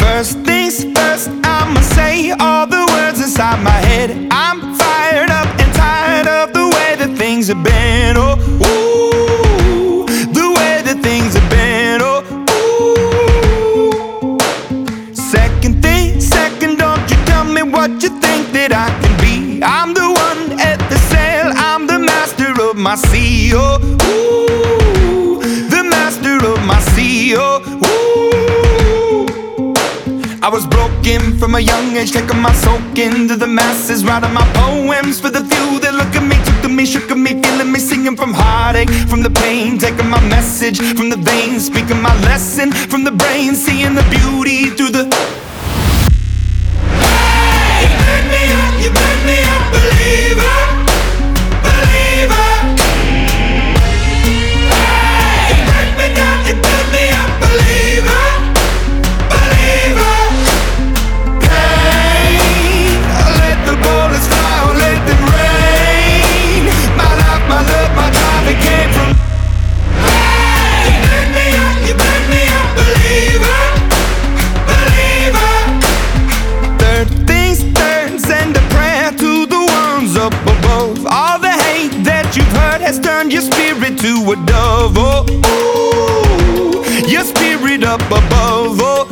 First things first, I'ma say all the words inside my head. I'm fired up and tired of the way that things have been. Oh, ooh, the way that things have been. Oh, ooh. Second thing, second, don't you tell me what you think that I can be. I'm the one at the sail, I'm the master of my sea. Oh, ooh, the master of my sea. Oh, ooh. I was broken from a young age, taking my soak into the masses, writing my poems for the few that look at me, took to me, shook at me, feeling me, singing from heartache, from the pain, taking my message from the veins, speaking my lesson from the brain, seeing the beauty through the. Hey, you burn me up, you burn me up, believer, believer. Hey, you burn me down, you burn me up, believer, believer. Your spirit to a dove, oh, ooh, your spirit up above, oh,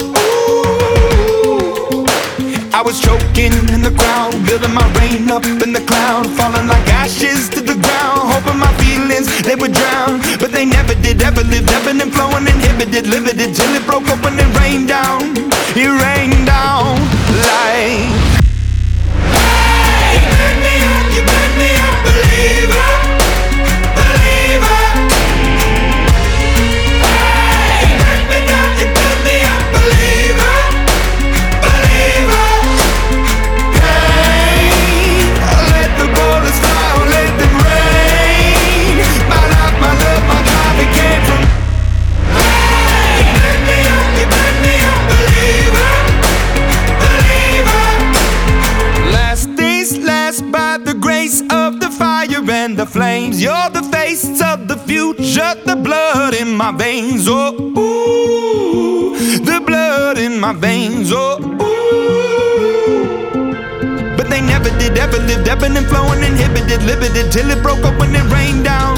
ooh. I was choking in the crowd, building my rain up in the cloud, falling like ashes to the ground, hoping my feelings, they would drown, but they never did, ever lived, ebbing and flowing, inhibited, limited, till it broke open and rained down, it rained down like. Hey, you burn me up, you burn me up, believer. And the flames, you're the face of the future, the blood in my veins, oh, ooh, the blood in my veins, oh, ooh. But they never did, ever lived, ebbing and flowing, inhibited, limited, till it broke up when it rained down.